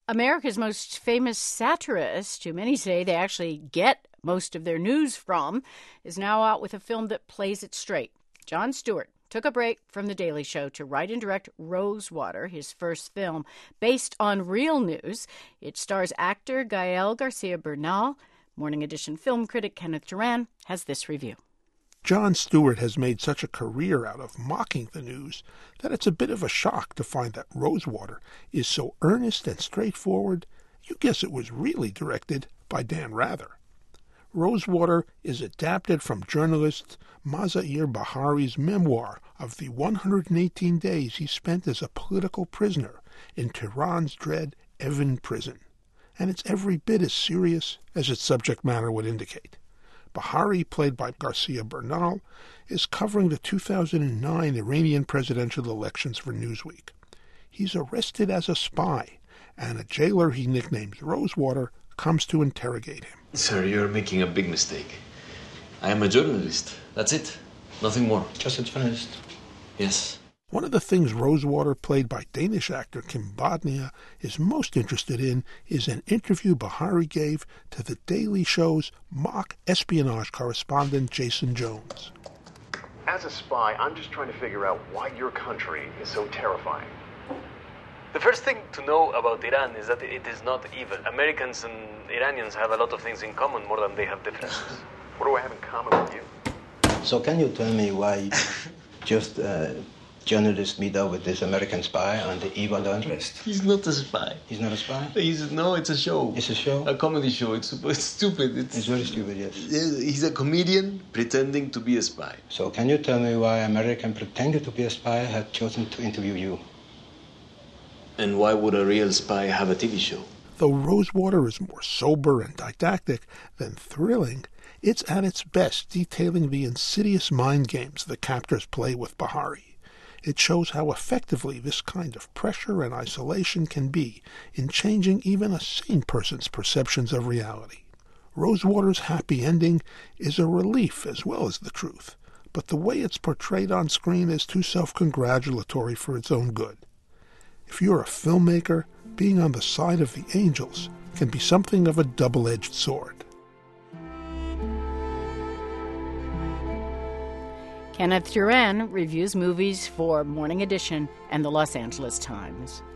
America's most famous satirist, who many say they actually get most of their news from, is now out with a film that plays it straight. Jon Stewart took a break from The Daily Show to write and direct Rosewater, his first film, based on real news. It stars actor Gael Garcia Bernal. Morning Edition film critic Kenneth Turan has this review. Jon Stewart has made such a career out of mocking the news that it's a bit of a shock to find that Rosewater is so earnest and straightforward, you guess it was really directed by Dan Rather. Rosewater is adapted from journalist Mazaher Bahari's memoir of the 118 days he spent as a political prisoner in Tehran's dread Evin prison, and it's every bit as serious as its subject matter would indicate. Bahari, played by Garcia Bernal, is covering the 2009 Iranian presidential elections for Newsweek. He's arrested as a spy, and a jailer he nicknames Rosewater comes to interrogate him. Sir, you're making a big mistake. I am a journalist. That's it. Nothing more. Just a journalist? Yes. One of the things Rosewater, played by Danish actor Kim Bodnia, is most interested in is an interview Bahari gave to The Daily Show's mock espionage correspondent Jason Jones. As a spy, I'm just trying to figure out why your country is so terrifying. The first thing to know about Iran is that it is not evil. Americans and Iranians have a lot of things in common more than they have differences. What do I have in common with you? So can you tell me why just journalists meet up with this American spy on the eve of the unrest? He's not a spy. He's not a spy? No, it's a show. It's a show? A comedy show. It's stupid. It's very stupid, yes. He's a comedian pretending to be a spy. So can you tell me why American pretended to be a spy had chosen to interview you? And why would a real spy have a TV show? Though Rosewater is more sober and didactic than thrilling, it's at its best detailing the insidious mind games the captors play with Bahari. It shows how effectively this kind of pressure and isolation can be in changing even a sane person's perceptions of reality. Rosewater's happy ending is a relief as well as the truth, but the way it's portrayed on screen is too self-congratulatory for its own good. If you're a filmmaker, being on the side of the angels can be something of a double-edged sword. Kenneth Turan reviews movies for Morning Edition and the Los Angeles Times.